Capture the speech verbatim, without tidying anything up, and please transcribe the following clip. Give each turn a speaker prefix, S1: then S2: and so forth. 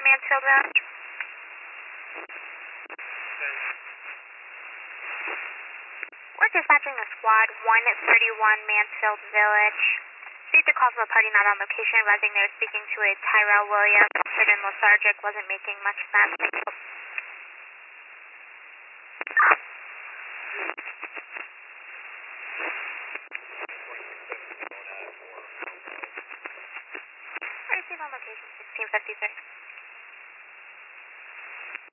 S1: Mansfield Road. We're dispatching a squad one thirty-one Mansfield Village. Received a call from a party not on location, advising they were speaking to a Tyrell Williams. Certain lethargic, wasn't making much sense. Receive on location sixteen fifty-six.